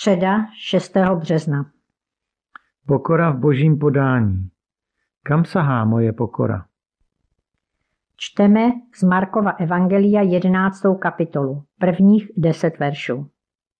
Středa 6. března. Pokora v božím podání. Kam sahá moje pokora? Čteme z Markova evangelia 11. kapitolu, prvních 10 veršů.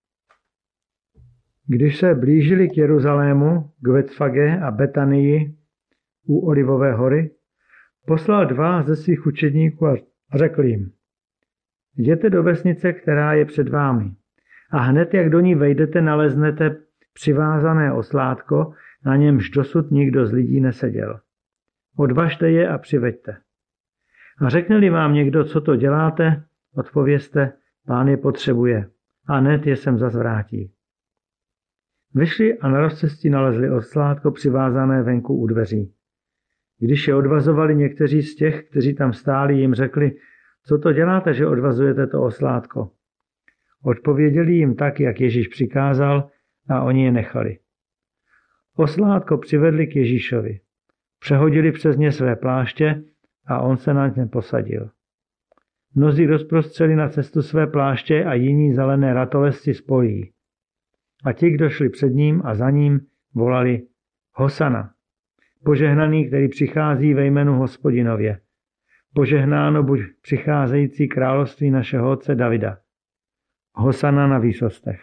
Když se blížili k Jeruzalému, k Betfage a Betanii u Olivové hory, poslal 2 ze svých učedníků a řekl jim: Jděte do vesnice, která je před vámi, a hned, jak do ní vejdete, naleznete přivázané oslátko, na němž dosud nikdo z lidí neseděl. Odvažte je a přiveďte. A řekne-li vám někdo, co to děláte, odpovězte: Pán je potřebuje, a hned je sem zazvrátí. Vyšli a na rozcestí nalezli oslátko přivázané venku u dveří. Když je odvazovali, někteří z těch, kteří tam stáli, jim řekli: Co to děláte, že odvazujete to oslátko? Odpověděli jim tak, jak Ježíš přikázal, a oni je nechali. Oslátko přivedli k Ježíšovi. Přehodili přes ně své pláště a on se na ně posadil. Mnozí rozprostřeli na cestu své pláště a jiní zelené ratolesti z polí. A ti, kdo šli před ním a za ním, volali: Hosana, požehnaný, který přichází ve jménu Hospodinově. Požehnáno buď přicházející království našeho otce Davida. Hosana na výsostech.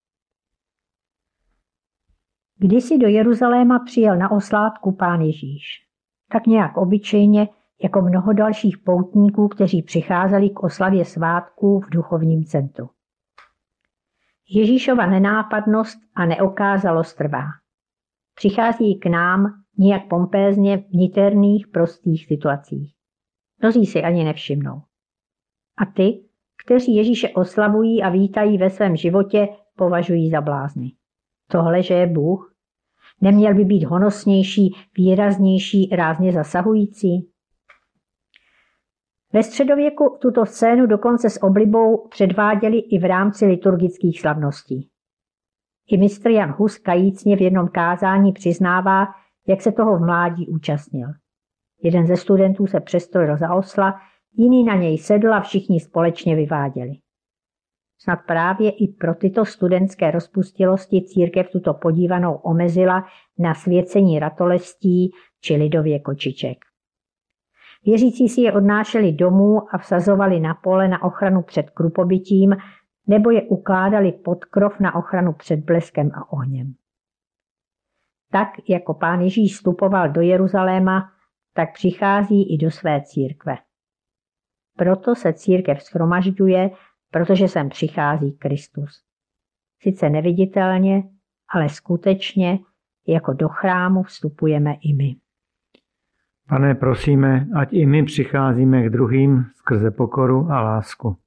Kdysi do Jeruzaléma přijel na oslátku Pán Ježíš. Tak nějak obyčejně, jako mnoho dalších poutníků, kteří přicházeli k oslavě svátků v duchovním centru. Ježíšova nenápadnost a neokázalost trvá. Přichází k nám nijak pompézně v niterných, prostých situacích. Mnozí si ani nevšimnou. A ty, kteří Ježíše oslavují a vítají ve svém životě, považují za blázny. Tohle, že je Bůh, neměl by být honosnější, výraznější, rázně zasahující? Ve středověku tuto scénu dokonce s oblibou předváděli i v rámci liturgických slavností. I mistr Jan Hus kajícně v jednom kázání přiznává, jak se toho v mládí účastnil. Jeden ze studentů se přestrojil za osla, jiný na něj sedl a všichni společně vyváděli. Snad právě i pro tyto studentské rozpustilosti církev tuto podívanou omezila na svěcení ratolestí či lidově kočiček. Věřící si je odnášeli domů a vsazovali na pole na ochranu před krupobytím nebo je ukládali pod krov na ochranu před bleskem a ohněm. Tak, jako Pán Ježíš vstupoval do Jeruzaléma, tak přichází i do své církve. Proto se církev shromažďuje, protože sem přichází Kristus. Sice neviditelně, ale skutečně, jako do chrámu vstupujeme i my. Pane, prosíme, ať i my přicházíme k druhým skrze pokoru a lásku.